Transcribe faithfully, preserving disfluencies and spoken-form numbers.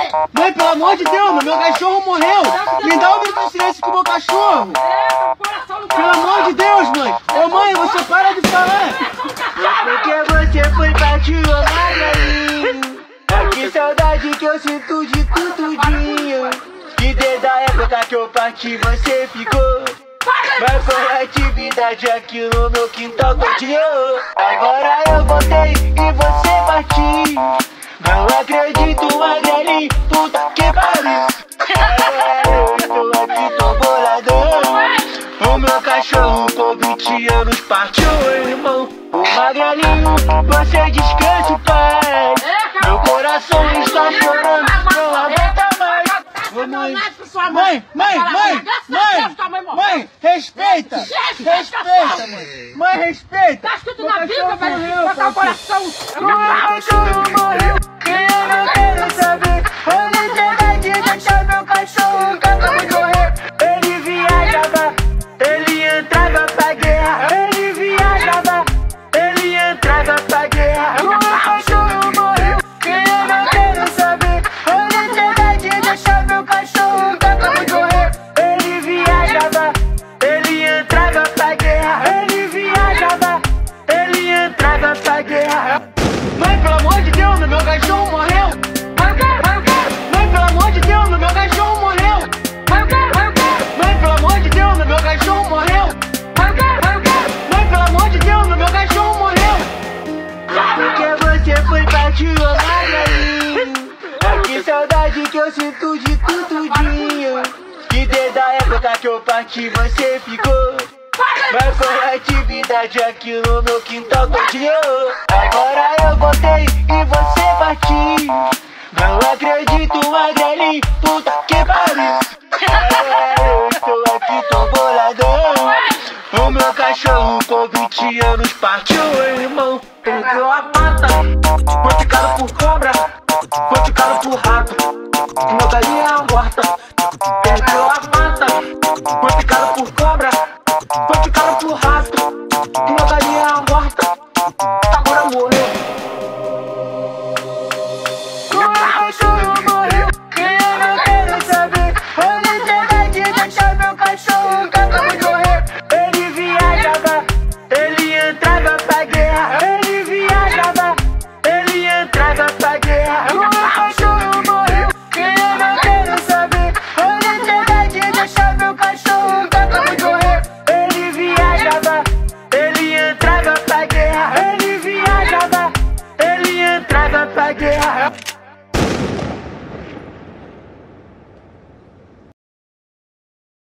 Mãe, pelo amor de Deus, meu cachorro morreu. Me dá um minuto de silêncio com o meu cachorro. Pelo amor de Deus, mãe. Ô mãe, você para de falar. Porque você foi partir, ô Magalinho. Ah, que saudade que eu sinto de tudinho. Que desde a época que eu parti você ficou. Mas foi atividade aqui no meu quintal todinho. Agora eu voltei e você partiu. Não acredito, Magalinho, puta que pariu. Eu estou aqui, tô boladão. O meu cachorro com vinte anos partiu, irmão. O Magalinho, você descanse em paz. Meu coração está chorando, não aguenta mais. Ô, mãe, mãe, mãe, mãe, mãe, mãe, respeita, respeita, mãe, mãe, respeita. Tá escrito na Bíblia, velho, botar o coração. O cachorro morreu e eu não quero saber. Onde chega de deixar meu cachorro acabou de morrer. Ele viajava, ele entrava pra guerra. Ele viajava, ele entrava pra guerra. O cachorro morreu e eu não quero saber. Onde chega de deixar meu cachorro acabou de morrer. Ele viajava, ele entrava pra guerra. Ele viajava, ele entrava pra guerra. Mãe, pelo amor de Deus, meu cachorro morreu. Mãe, pelo amor de Deus, meu cachorro morreu. Mãe, pelo amor de Deus, meu cachorro morreu. Mãe, pelo amor de Deus, meu cachorro morreu. Porque você foi partir, ô Magalinho. Ah, que saudade que eu sinto de tudinho. Que desde a época que eu parti você ficou. Mas foi atividade aqui no meu quintal todinho. Agora eu voltei e você partiu. Não acredito, Magalinho, puta que pariu. Eu estou aqui, tô boladão. O meu cachorro com vinte anos partiu, irmão. Perdeu a pata, foi picado por cobra, foi picado por rato. Meu galinha morta. Perdeu a pata, foi picado por cobra, foi picado por rato. Meu galinha morta, agora morreu. O cachorro morreu e eu não quero saber. Onde chega de deixar meu cachorro acabou de morrer. Ele viajava, ele entrava pra guerra. Ele viajava, ele entrava pra guerra. O cachorro morreu e eu não quero saber. Onde chega de deixar meu cachorro acabou de morrer. Ele viajava,